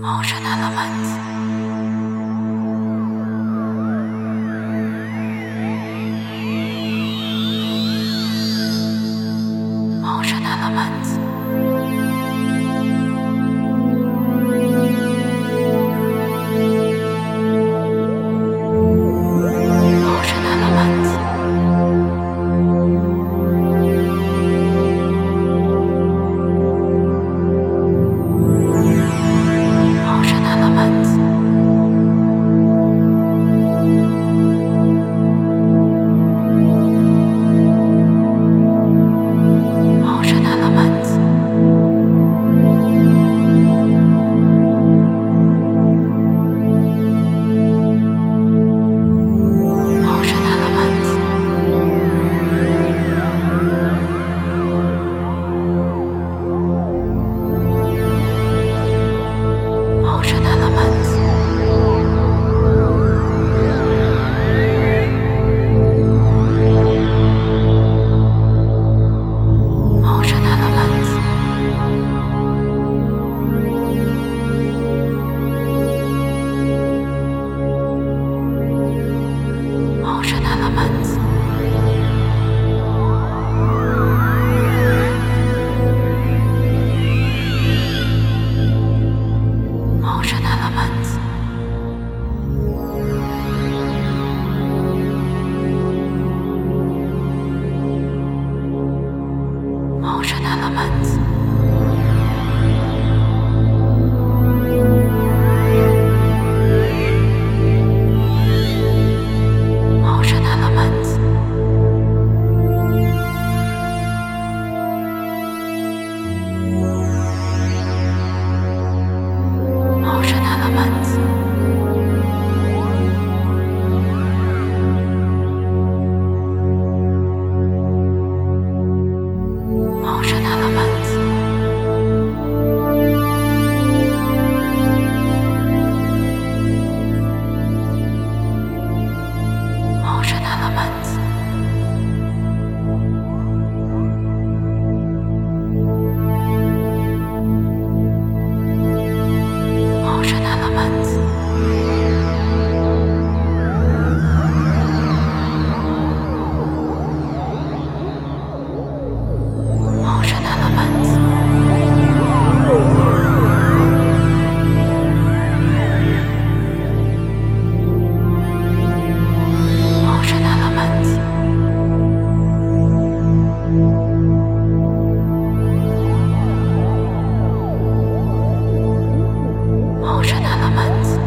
Ocean elements. Ocean elements. Ocean elements. Ocean elements. Ocean elements. Ocean elements. Ocean elements. Ocean elements. Ocean elements. Ocean elements. Ocean elements. Ocean elements. Ocean elements. Ocean elements. Ocean elements. Ocean elements. Ocean elements. Ocean elements. Ocean elements.